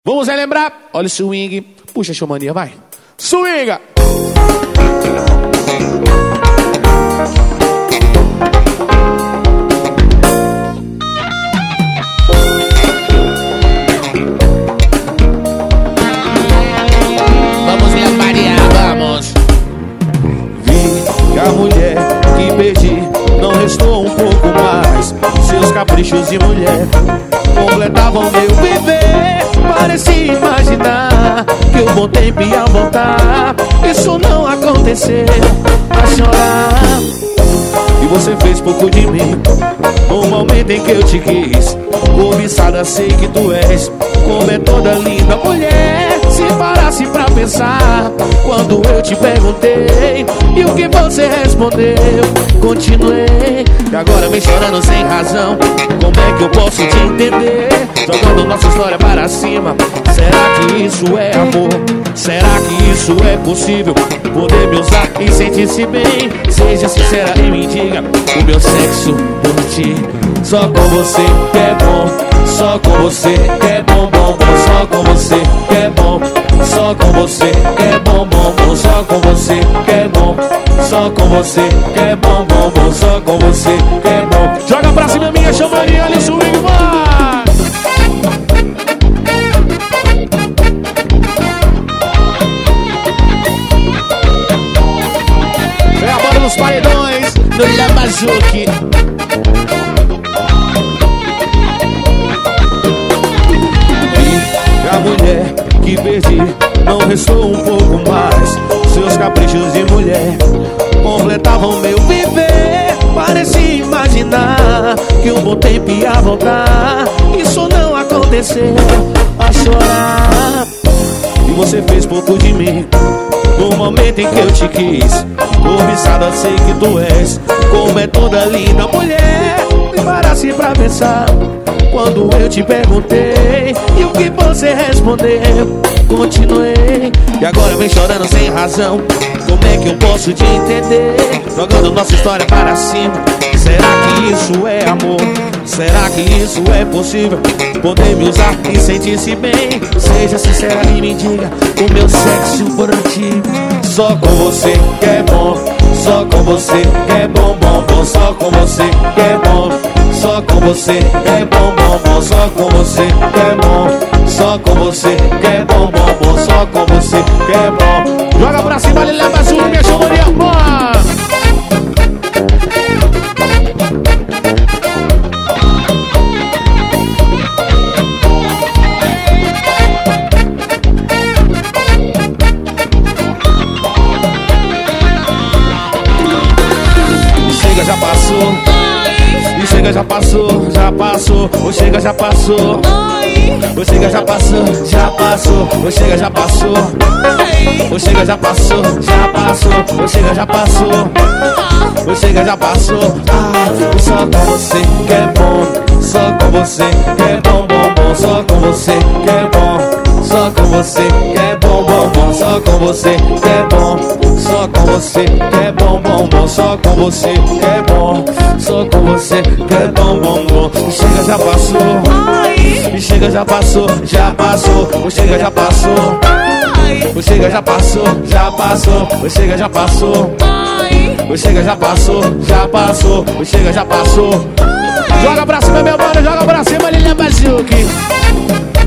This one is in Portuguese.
Vamos relembrar? Olha o swing. Puxa a showmania, vai. Swinga! Vamos lembrar, vamos. Vi que a mulher que perdi não restou um pouco mais. Seus caprichos de mulher completavam meu viver. Parecia imaginar que o bom tempo ia voltar. Isso não aconteceu. A chorar. E você fez pouco de mim no momento em que eu te quis. Cobiçada sei que tu és, como é toda linda mulher. Se parasse pra pensar quando eu te perguntei e o que você respondeu, continuei. E agora vem chorando sem razão. Como é que eu posso te entender? Jogando nossa história para cima. Será que isso é amor? Será que isso é possível? Poder me usar e sentir-se bem. Seja sincera e me diga o meu sexo por ti. Só com você que é bom. Só com você que é bom, bom, bom. Só com você que é bom. Só com você que é bom, bom, bom. Só com você que é bom. Só com você que é bom, bom, bom. Só com você que é bom. Joga pra cima minha chamaria, olha o swing, vai! É a banda dos paredões do Lamazuki. A mulher que perdi não restou um pouco mais. Seus caprichos de mulher completavam meu viver. Parecia imaginar que um bom tempo ia voltar. Isso não aconteceu. A chorar. E você fez pouco de mim no momento em que eu te quis. Cobiçada sei que tu és, como é toda linda mulher. Me parasse pra pensar quando eu te perguntei e o que você respondeu, continuei. E agora vem chorando sem razão. Como é que eu posso te entender? Jogando nossa história para cima. Será que isso é amor? Será que isso é possível? Poder me usar e sentir-se bem. Seja sincera e me diga o meu sexo por ti. Só com você que é bom. Só com você que é bom, bom, bom. Só com você que é bom. Só com você que é bom, bom, bom. Só com você que é bom. Só com você que é bom, bom, bom. Só com você que é bom. Joga pra cima, ele leva azul, minha chamaria, boa! Chega, já passou. E chega, já passou, já passou. O chega, já passou. O chega, já passou, já passou. O chega, já passou. O chega, já passou, já passou. O chega, já passou. O chega, já passou. Só com você que é bom. Só com você que é bom, bom, bom. Só com você que é bom. Só com você que é bom, bom, bom. Só com você que é bom. Só com você que é bom, bom, bom. Só com você que é bom. Só com você que é bom, bom, bom. O chega, já passou. E chega, já passou, já passou. O chega, já passou. O chega, já passou, já passou. O chega, já passou. O chega, já passou, já passou. O chega, já passou. Joga pra cima, meu mano, joga pra cima, Lilian Bazuki.